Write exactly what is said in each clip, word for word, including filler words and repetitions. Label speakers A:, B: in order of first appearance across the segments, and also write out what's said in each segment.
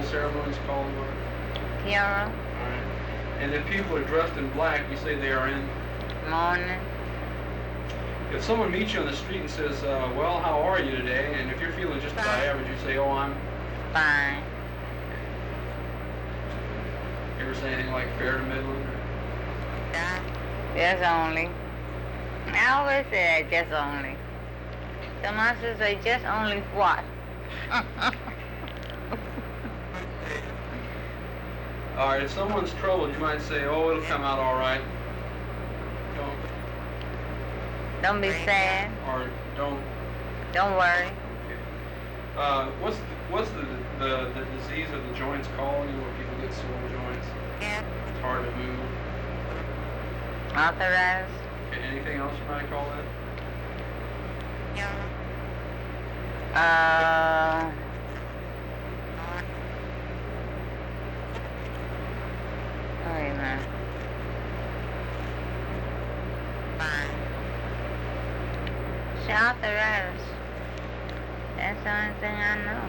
A: ceremony is called what?
B: Funeral.
A: Alright. And if people are dressed in black, you say they are in?
B: Mourning.
A: If someone meets you on the street and says, uh, well, how are you today? And if you're feeling just about average, you say, oh, I'm
B: fine.
A: You ever say anything like fair to middling?
B: Just only. I always say that, just only. Someone says they just only what?
A: All right, if someone's troubled, you might say, oh, it'll come out all right. Don't.
B: Don't be sad.
A: Or don't.
B: Don't worry.
A: Okay. Uh, what's the, what's the, the the disease of the joints called? You know, where people get sore joints.
B: Yeah.
A: It's hard to move.
B: Arthritis.
A: Okay. Anything else you might call that?
B: Yeah. Uh. Wait a minute. Fine. It's arthritis. That's the only thing I know.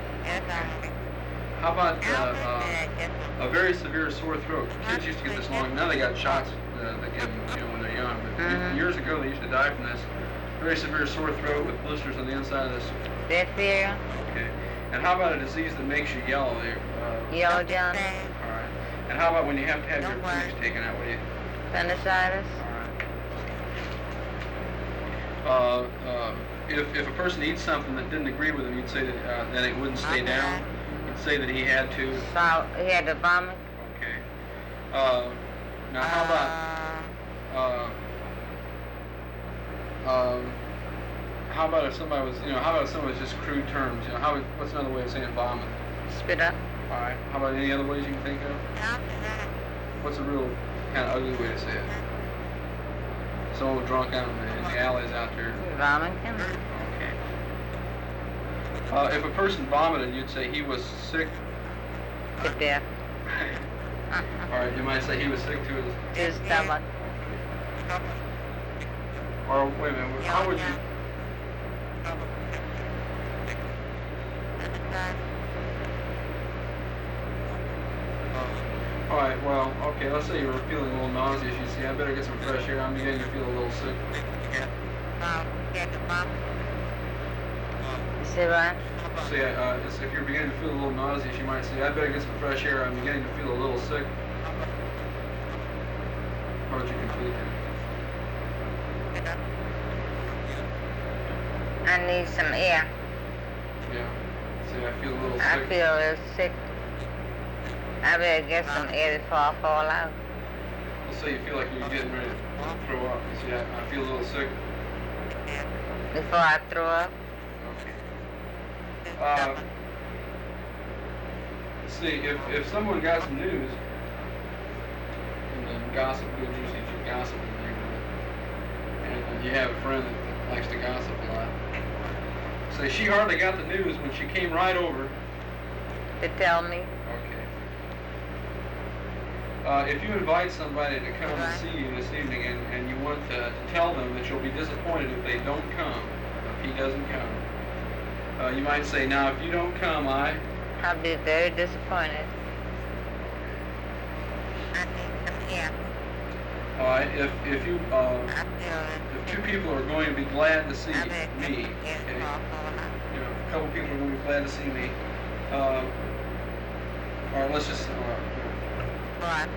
A: How about uh, uh, a very severe sore throat? Kids used to get this long. Now they got shots uh, that get them, you know, when they're young. But
B: Mm-hmm.
A: years ago, they used to die from this. Very severe sore throat with blisters on the inside of this.
B: Diphtheria.
A: Okay. And how about a disease that makes you yellow? Uh,
B: Yellow jaundice.
A: All right. And how about when you have to have your appendix taken out? What do you?
B: Appendicitis.
A: All right. Uh, uh, if if a person eats something that didn't agree with him, you'd say that uh, that it wouldn't stay down. You'd say that he had to.
B: So he had to vomit.
A: Okay. Uh, now how about uh, um, how about if somebody was, you know, how about if somebody was just crude terms? You know, how what's another way of saying vomit?
B: Spit up.
A: All right. How about any other ways you can think of? What's a real kind of ugly way to say it? Someone drunk out in the, in the alleys out there.
B: Vomiting.
A: Okay. Uh, if a person vomited, you'd say he was sick.
B: To death.
A: All right. You might say he was sick to his.
B: His stomach.
A: Or wait a minute. How would you? All right, well, okay, let's say you were feeling a little nauseous. You see, I better get some fresh air. I'm beginning to feel a little sick.
B: See what?
A: See, uh, it's- if you're beginning to feel a little nauseous, you might say, I better get some fresh air. I'm beginning to feel a little sick. How would you complete that?
B: I need some air.
A: Yeah. See, I feel a little
B: I
A: sick.
B: feel a little sick. I better get some air before I fall out.
A: Let's say you feel like you're getting ready to throw up. You see, I, I feel a little sick.
B: Before I throw up.
A: Okay. Uh, let's see, if, if someone got some news, and then gossip, good juicy gossip in the neighborhood, and, and you have a friend that, that likes to gossip a lot, say she hardly got the news when she came right over.
B: To tell me.
A: Okay. Uh, if you invite somebody to come and see you this evening and, and you want to, to tell them that you'll be disappointed if they don't come, if he doesn't come, uh, you might say, now if you don't come, I...
B: I'll be very disappointed.
A: All right, if, if you, uh, if two people are going to be glad to see me, okay, you know, a couple people are going to be glad to see me, uh, all right, let's just, uh,
B: What?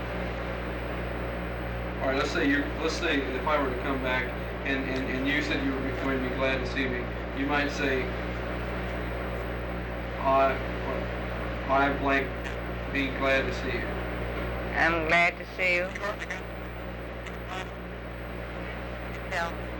A: all right, let's say you're, let's say if I were to come back and, and, and you said you were going to be glad to see me, you might say, I, I blank, be glad to see you.
B: I'm glad to see you. No.